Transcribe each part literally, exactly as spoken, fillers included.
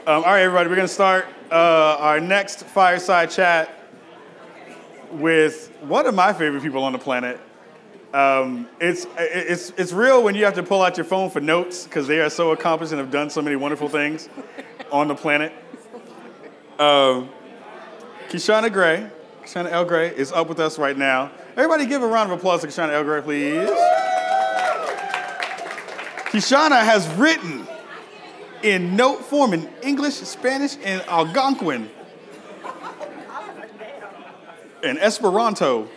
Um, all right, everybody, we're going to start uh, our next fireside chat with one of my favorite people on the planet. Um, it's it's it's real when you have to pull out your phone for notes because they are so accomplished and have done so many wonderful things on the planet. Um, Kishonna Gray, Kishonna L. Gray is up with us right now. Everybody give a round of applause to Kishonna L. Gray, please. Kishonna has written in note form in English, Spanish, and Algonquin, and Esperanto,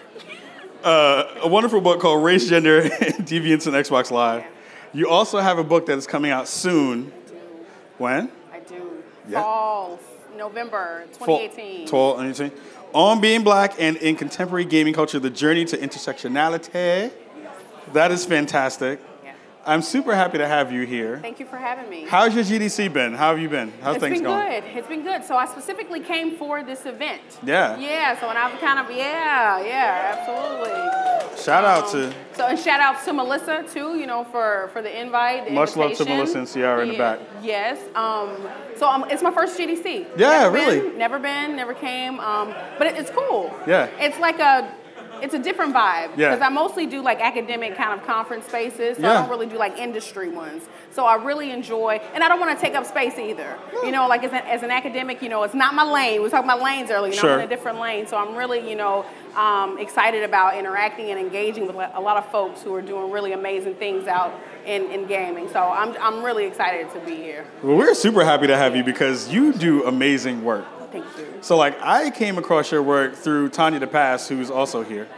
uh, a wonderful book called Race, Gender, and Deviance in Xbox Live. You also have a book that is coming out soon. I do. When? I do. Yeah. Fall, November twenty eighteen. Fall, twenty eighteen. On Being Black and in Contemporary Gaming Culture, The Journey to Intersectionality. That is fantastic. I'm super happy to have you here. Thank you for having me. How's your G D C been? How have you been? How's it's things been going? It's been good. It's been good. So I specifically came for this event. Yeah. Yeah, so and I've kind of, yeah, yeah, absolutely. Shout out um, to... So, and shout out to Melissa, too, you know, for, for the invite, the Much love to invitation. Melissa and Ciara in the Yeah, back. Yes. Um, so um, it's my first G D C. Yeah, never really? Been, never been, never came. Um, but it, it's cool. Yeah. It's like a... It's a different vibe Yeah. because I mostly do like academic kind of conference spaces, so Yeah. I don't really do like industry ones. So I really enjoy, and I don't want to take up space either. You know, like as an, as an academic, you know, it's not my lane. We were talking about lanes earlier. You know, Sure. I'm in a different lane, so I'm really, you know, um, excited about interacting and engaging with a lot of folks who are doing really amazing things out in, in gaming. So I'm I'm really excited to be here. Well, we're super happy to have you because you do amazing work. Thank you. So, like, I came across your work through Tanya DePass, who's also here.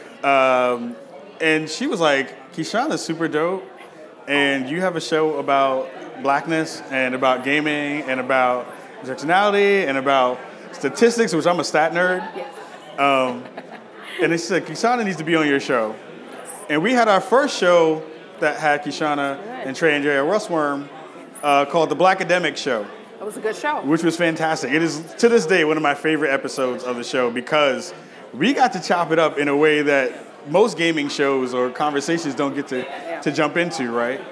Um, and she was like, Kishonna's super dope, and you have a show about blackness and about gaming and about intersectionality and about statistics, which I'm a stat nerd. Yes. Um, and they said, Kishonna needs to be on your show. And we had our first show that had Kishonna and Trey and Jay Russworm uh, called The Blackademic Show. It was a good show. Which was fantastic. It is, to this day, one of my favorite episodes of the show because we got to chop it up in a way that most gaming shows or conversations don't get to, Yeah. to jump into, right?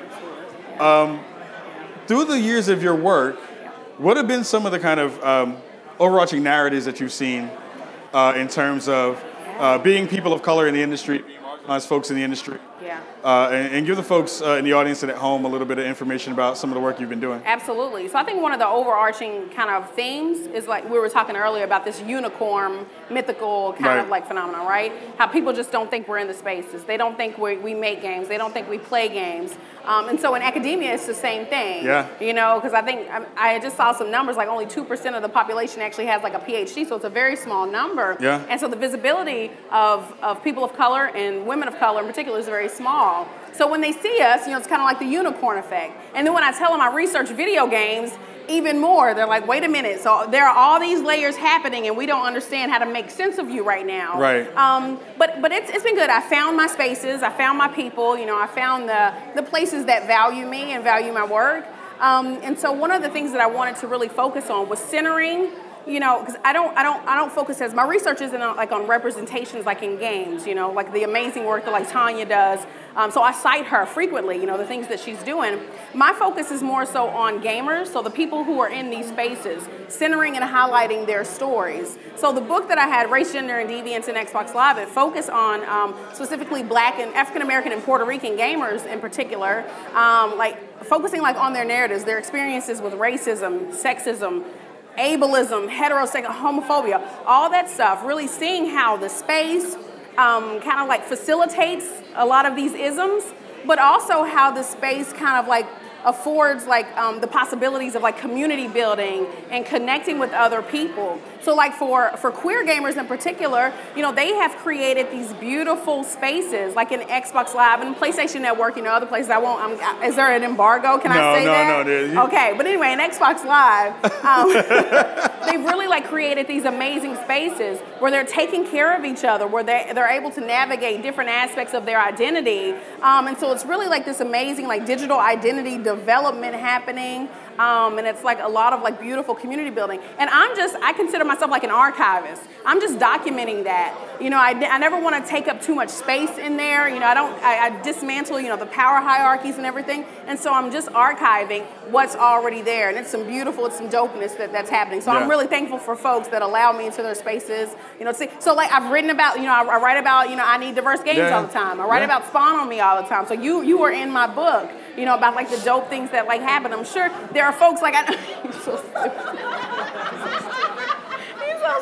Um, through the years of your work, what have been some of the kind of um, overarching narratives that you've seen uh, in terms of uh, being people of color in the industry, being marginalized folks in the industry? Yeah. Uh, and, and give the folks uh, in the audience and at home a little bit of information about some of the work you've been doing. Absolutely. So I think one of the overarching kind of themes is like we were talking earlier about this unicorn mythical kind Right. of like phenomenon, right? How people just don't think we're in the spaces. They don't think we we make games. They don't think we play games. Um, and so in academia, it's the same thing. Yeah. You know, because I think I, I just saw some numbers like only two percent of the population actually has like a PhD, so it's a very small number. Yeah. And so the visibility of, of people of color and women of color in particular is very small. So when they see us, you know, it's kind of like the unicorn effect. And then when I tell them I research video games, even more, they're like, wait a minute. So there are all these layers happening, and we don't understand how to make sense of you right now. Right. Um, but but it's it's been good. I found my spaces. I found my people. You know, I found the the places that value me and value my work. Um, and so one of the things that I wanted to really focus on was centering. You know, because I don't, I don't, I don't focus as my research isn't on, like on representations like in games. You know, like the amazing work that like Tanya does. Um, so I cite her frequently. You know, the things that she's doing. My focus is more so on gamers, so the people who are in these spaces, centering and highlighting their stories. So the book that I had, Race, Gender, and Deviance in Xbox Live, it focused on um, specifically Black and African American and Puerto Rican gamers in particular, um, like focusing like on their narratives, their experiences with racism, sexism, ableism, heterosexual, homophobia, all that stuff, really seeing how the space um, kind of like facilitates a lot of these isms, but also how the space kind of like affords like um, the possibilities of like community building and connecting with other people. So like for, for queer gamers in particular, you know, they have created these beautiful spaces like in Xbox Live and PlayStation Network, you know, other places I won't, I'm, is there an embargo? Can No, I say no, that? no, dude. You- Okay, but anyway, in Xbox Live, um, they've really like created these amazing spaces where they're taking care of each other, where they, they're able to navigate different aspects of their identity. Um, and so it's really like this amazing like digital identity development happening. Um, and it's like a lot of like beautiful community building. And I'm just, I consider myself like an archivist. I'm just documenting that. You know, I, I never want to take up too much space in there. You know, I don't, I, I dismantle, you know, the power hierarchies and everything. And so I'm just archiving what's already there. And it's some beautiful, it's some dopeness that, that's happening. So yeah. I'm really thankful for folks that allow me into their spaces. You know, see, so like I've written about, you know, I, I write about, you know, I need diverse games yeah. all the time. I write yeah. about Spawn on Me all the time. So you, you were in my book, you know, about like the dope things that like happen. I'm sure there are folks like, I, you're so stupid. You're so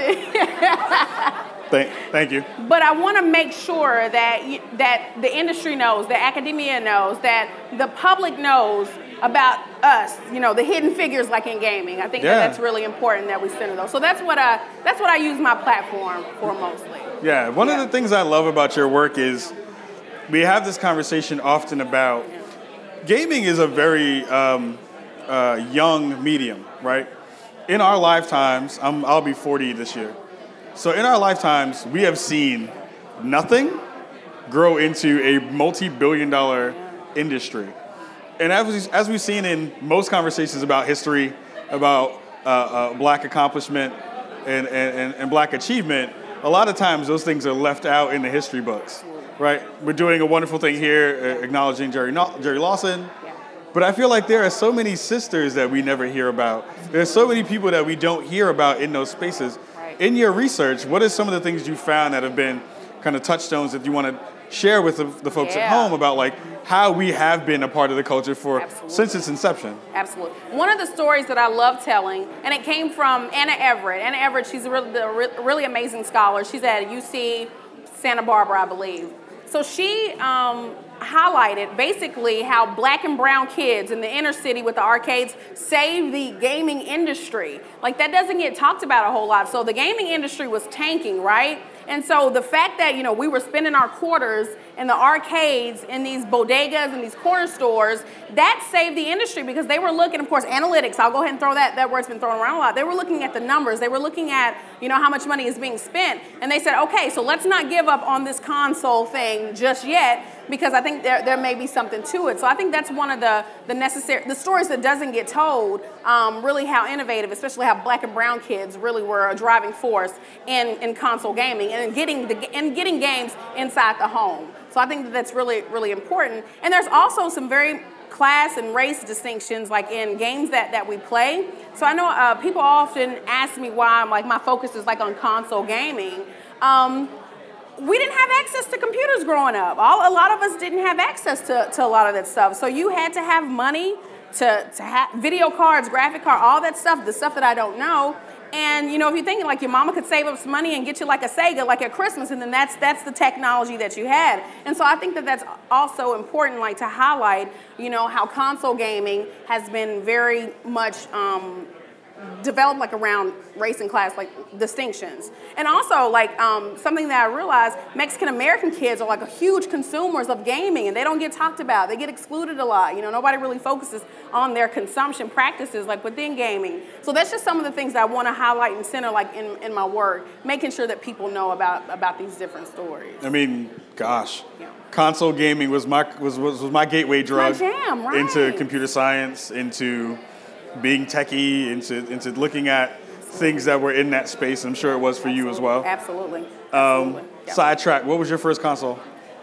stupid. Thank, thank you. But I want to make sure that that the industry knows, that academia knows, that the public knows about us. You know, the hidden figures like in gaming. I think yeah. that that's really important that we center those. So that's what I that's what I use my platform for mostly. Yeah. One yeah. of the things I love about your work is we have this conversation often about yeah. gaming is a very um, uh, young medium, right? In our lifetimes, I'm, I'll be forty this year. So in our lifetimes, we have seen nothing grow into a multi-billion dollar industry. And as, as we've seen in most conversations about history, about uh, uh, black accomplishment and, and, and black achievement, a lot of times those things are left out in the history books, right? We're doing a wonderful thing here, uh, acknowledging Jerry, Jerry Lawson. But I feel like there are so many sisters that we never hear about. There's so many people that we don't hear about in those spaces. In your research, what are some of the things you found that have been kind of touchstones that you want to share with the, the folks yeah. at home about like how we have been a part of the culture for Absolutely. Since its inception? Absolutely. One of the stories that I love telling, and it came from Anna Everett. Anna Everett, she's a really, a really amazing scholar. She's at U C Santa Barbara, I believe. So she um, highlighted basically how black and brown kids in the inner city with the arcades saved the gaming industry. Like that doesn't get talked about a whole lot. So the gaming industry was tanking, right? And so the fact that, you know, we were spending our quarters in the arcades, in these bodegas and these corner stores, that saved the industry because they were looking, of course, analytics. I'll go ahead and throw that, that word's been thrown around a lot. They were looking at the numbers. They were looking at, you know, how much money is being spent. And they said, okay, so let's not give up on this console thing just yet because I think there, there may be something to it. So I think that's one of the, the necessary, the stories that doesn't get told, um, really how innovative, especially how black and brown kids really were a driving force in, in console gaming and getting the and getting games inside the home. So I think that that's really, really important. And there's also some very class and race distinctions like in games that, that we play. So I know uh, people often ask me why I'm like my focus is like on console gaming. Um, we didn't have access to computers growing up. All, a lot of us didn't have access to, to a lot of that stuff. So you had to have money to, to have video cards, graphic card, all that stuff, the stuff that I don't know. And, you know, if you're thinking like your mama could save up some money and get you like a Sega, like at Christmas, and then that's that's the technology that you had. And so I think that that's also important, like to highlight, you know, how console gaming has been very much um, developed like around race and class, like distinctions. And also like um, something that I realized, Mexican-American kids are like a huge consumers of gaming and they don't get talked about. They get excluded a lot. You know, nobody really focuses on their consumption practices like within gaming. So that's just some of the things that I want to highlight and center like in, in my work, making sure that people know about, about these different stories. I mean, gosh. Yeah. Console gaming was my was, was, was my gateway drug my jam, right. into computer science, into being techie, into into looking at things that were in that space. I'm sure it was for you as well. Absolutely. Absolutely. Um, yeah. Sidetrack. What was your first console?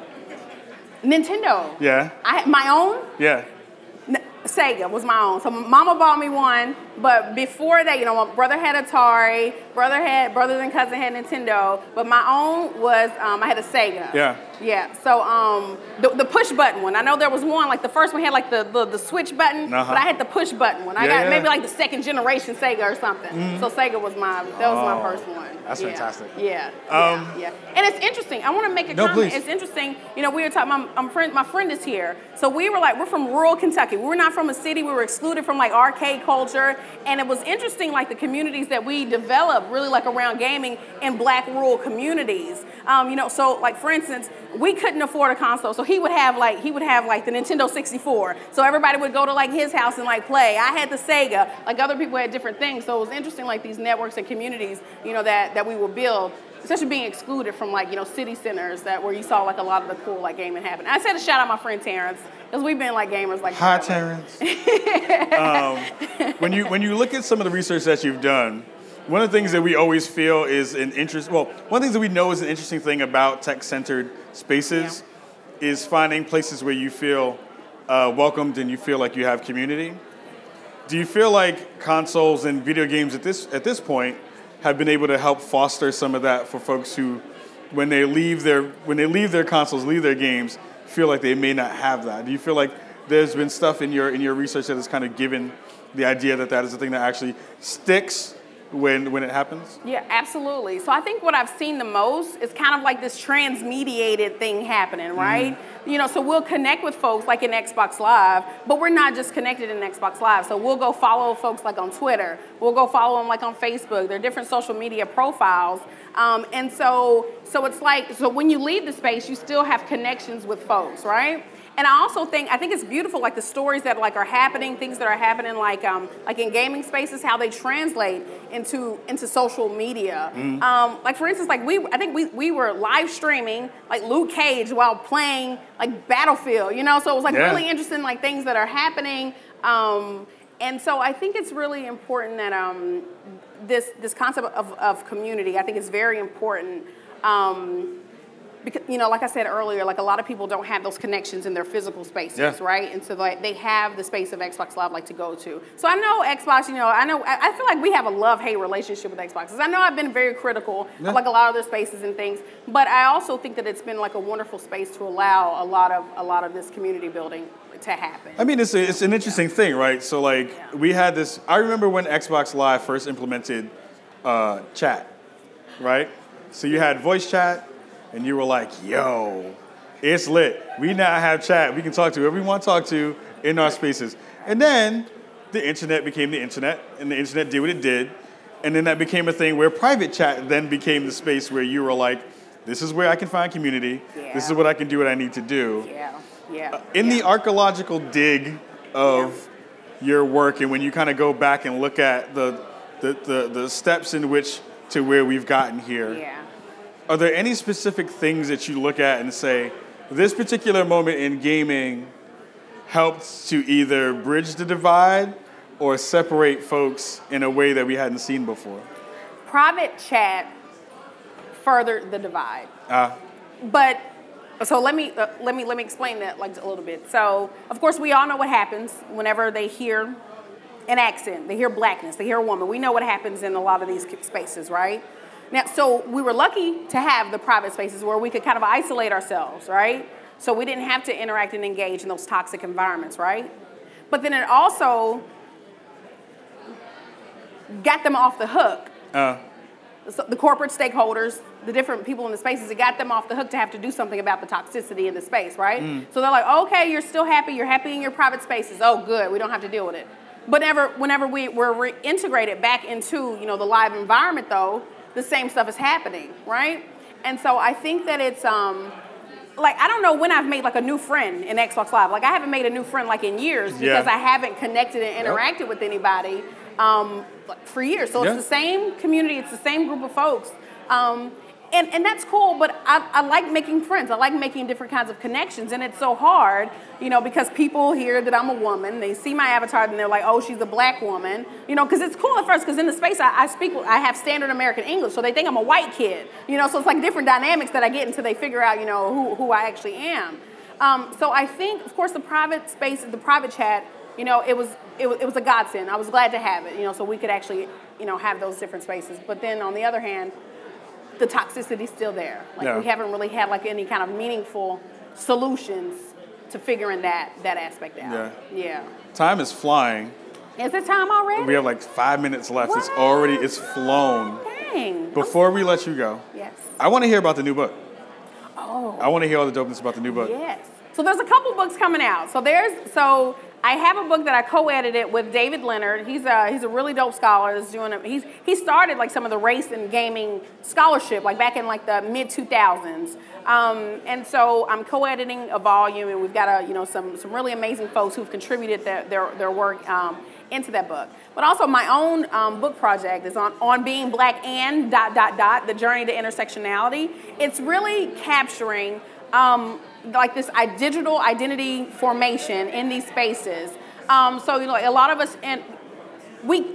Nintendo. Yeah. I my own. Yeah. N- Sega was my own. So mama bought me one, but before that, you know, my brother had Atari, brother had brothers and cousin had Nintendo, but my own was um, I had a Sega. Yeah. Yeah. So um, the, the push button one. I know there was one like the first one had like the the, the switch button, uh-huh. but I had the push button one. I yeah, got yeah. maybe like the second generation Sega or something. Mm-hmm. So Sega was my that was oh, my first one. That's yeah. fantastic. Yeah. Um, yeah. Yeah. And it's interesting. I want to make a no, comment. Please. It's interesting. You know, we were talking. My, my friend, my friend is here. So we were like, we're from rural Kentucky. We were not from a city. We were excluded from like arcade culture, and it was interesting, like the communities that we developed, really like around gaming in black rural communities. Um, you know, so like for instance, we couldn't afford a console, so he would have like he would have like the Nintendo sixty-four. So everybody would go to like his house and like play. I had the Sega. Like other people had different things. So it was interesting, like these networks and communities, you know, that that we would build. especially being excluded from like, you know, city centers that where you saw like a lot of the cool like gaming happen. I said to shout out my friend Terrence, because we've been like gamers like Hi, Terrence. um, when you when you look at some of the research that you've done, one of the things that we always feel is an interest, well, one of the things that we know is an interesting thing about tech-centered spaces yeah. is finding places where you feel uh, welcomed and you feel like you have community. Do you feel like consoles and video games at this at this point have been able to help foster some of that for folks who, when they leave their when they leave their consoles, leave their games, feel like they may not have that? Do you feel like there's been stuff in your in your research that has kind of given the idea that that is the thing that actually sticks when when it happens? Yeah, absolutely. So I think what I've seen the most is kind of like this transmediated thing happening, right? Mm-hmm. You know, so we'll connect with folks like in Xbox Live, but we're not just connected in Xbox Live. So we'll go follow folks like on Twitter. We'll go follow them like on Facebook. They're different social media profiles. Um, and so so it's like, so when you leave the space, you still have connections with folks, right? And I also think, I think it's beautiful, like the stories that like are happening, things that are happening like um, like in gaming spaces, how they translate into into social media. Mm. Um, like for instance, like we, I think we, we were live streaming like Luke Cage while playing like Battlefield, you know? So it was like yeah. really interesting, like things that are happening. Um, and so I think it's really important that um, this this concept of, of community, I think is very important. Um, Because, you know, like I said earlier, like a lot of people don't have those connections in their physical spaces, yeah. right? And so like they have the space of Xbox Live like to go to. So I know Xbox, you know, I know, I feel like we have a love-hate relationship with Xboxes. I know I've been very critical yeah. of like a lot of their spaces and things, but I also think that it's been like a wonderful space to allow a lot of a lot of this community building to happen. I mean, it's a, it's an interesting yeah. thing, right? So like yeah. we had this, I remember when Xbox Live first implemented uh, chat, right? So you had voice chat, and you were like, yo, it's lit. We now have chat. We can talk to whoever we want to talk to in our spaces. And then the internet became the internet, and the internet did what it did. And then that became a thing where private chat then became the space where you were like, this is where I can find community. Yeah. This is what I can do what I need to do. Yeah, yeah. Uh, in yeah. the archaeological dig of yeah. your work, and when you kind of go back and look at the, the, the, the steps in which to where we've gotten here, yeah. are there any specific things that you look at and say, this particular moment in gaming helped to either bridge the divide or separate folks in a way that we hadn't seen before? Private chat furthered the divide. Uh, but so let me uh, let me let me explain that like a little bit. So of course we all know what happens whenever they hear an accent, they hear blackness, they hear a woman. We know what happens in a lot of these spaces, right? Now, so we were lucky to have the private spaces where we could kind of isolate ourselves, right? So we didn't have to interact and engage in those toxic environments, right? But then it also got them off the hook. Uh. So the corporate stakeholders, the different people in the spaces, it got them off the hook to have to do something about the toxicity in the space, right? Mm. So they're like, okay, you're still happy, you're happy in your private spaces. Oh, good, we don't have to deal with it. But whenever, whenever we were reintegrated back into, you know, the live environment, though, the same stuff is happening, right? And so I think that it's, um, like, I don't know when I've made, like, a new friend in Xbox Live. Like, I haven't made a new friend, like, in years because yeah. I haven't connected and interacted yep. with anybody um, for years. So yep. it's the same community. It's the same group of folks. Um, and, and that's cool, but I, I like making friends. I like making different kinds of connections, and it's so hard, you know, because people hear that I'm a woman. They see my avatar, and they're like, oh, she's a black woman. You know, because it's cool at first, because in the space I, I speak, I have standard American English, so they think I'm a white kid. You know, so it's like different dynamics that I get until they figure out, you know, who, who I actually am. Um, so I think, of course, the private space, the private chat, you know, it was, it was it was a godsend. I was glad to have it, you know, so we could actually, you know, have those different spaces. But then on the other hand, the toxicity's still there. Like yeah. we haven't really had like any kind of meaningful solutions to figuring that that aspect out. Yeah. Yeah. Time is flying. Is it time already? We have like five minutes left. What? It's already, it's flown. Dang. Before we let you go, yes. I want to hear about the new book. Oh. I want to hear all the dopeness about the new book. Yes. So there's a couple books coming out. So there's, so I have a book that I co-edited with David Leonard. He's a he's a really dope scholar that's doing a, he's he started like some of the race and gaming scholarship like back in like the mid two thousands. Um, and so I'm co-editing a volume, and we've got a you know some some really amazing folks who've contributed their their, their work um, into that book. But also my own um, book project is on, on being black and dot, dot, dot, the journey to intersectionality. It's really capturing um, like this I, digital identity formation in these spaces. Um, so, you know, a lot of us, and we,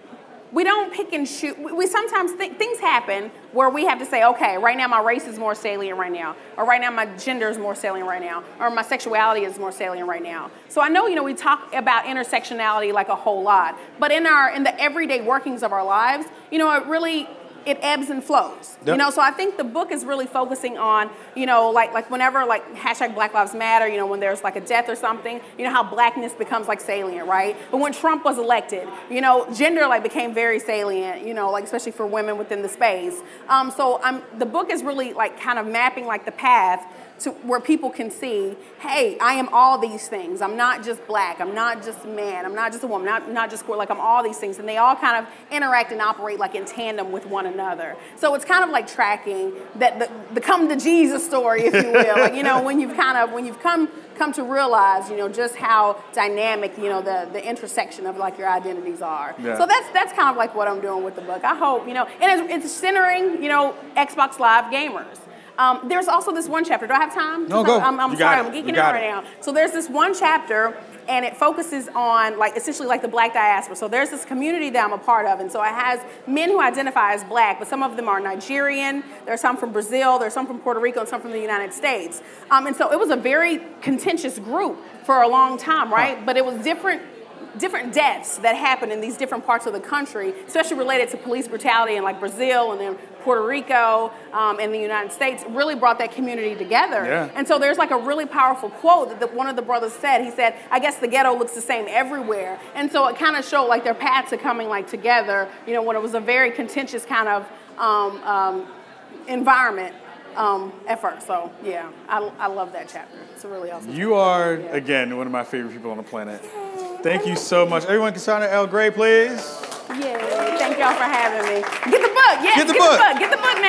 we don't pick and choose. We, we sometimes think things happen where we have to say, okay, right now my race is more salient right now, or right now my gender is more salient right now, or my sexuality is more salient right now. So I know, you know, we talk about intersectionality like a whole lot, but in our in the everyday workings of our lives, you know, it really it ebbs and flows. Yep. You know, so I think the book is really focusing on, you know, like like whenever like hashtag Black Lives Matter, you know, when there's like a death or something, you know how blackness becomes like salient, right? But when Trump was elected, you know, gender like became very salient, you know, like especially for women within the space. Um, so I'm the book is really like kind of mapping like the path to where people can see, hey, I am all these things. I'm not just black. I'm not just a man. I'm not just a woman. Not, not just queer. Like I'm all these things. And they all kind of interact and operate like in tandem with one another. So it's kind of like tracking that the, the come to Jesus story, if you will. Like, you know, when you've kind of, when you've come come to realize, you know, just how dynamic, you know, the, the intersection of like your identities are. Yeah. So that's that's kind of like what I'm doing with the book. I hope, you know, and it's, it's centering, you know, Xbox Live gamers. Um, there's also this one chapter. Do I have time? No, go. I'm, I'm you sorry, got I'm it. geeking out right now. So there's this one chapter, and it focuses on, like, essentially like the black diaspora. So there's this community that I'm a part of, and so it has men who identify as black, but some of them are Nigerian. There's some from Brazil. There's some from Puerto Rico, and some from the United States. Um, and so it was a very contentious group for a long time, right? Huh. But it was different. different deaths that happen in these different parts of the country, especially related to police brutality in like Brazil and then Puerto Rico um, and the United States, really brought that community together. Yeah. And so there's like a really powerful quote that the, one of the brothers said. He said, I guess the ghetto looks the same everywhere. And so it kind of showed like their paths are coming like together, you know, when it was a very contentious kind of um, um, environment. Um, at first, so yeah, I, I love that chapter. It's a really awesome. You are, yeah. again, one of my favorite people on the planet. Thank you so much. Everyone can sign to El Gray, please. Yeah, thank y'all for having me. Get the book, yes, get the, get book. the book. Get the book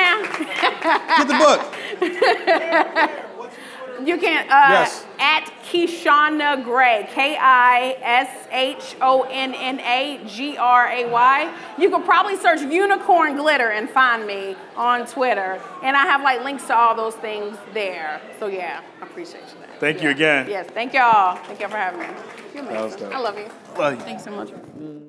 now. Get the book. You can, uh, yes. at Kishonna Gray, K I S H O N N A G R A Y. You could probably search Unicorn Glitter and find me on Twitter. And I have like links to all those things there. So yeah, I appreciate you that. Thank yeah. you again. Yes, thank y'all. Thank y'all for having me. You're amazing. I love you. Love you. Thanks so much.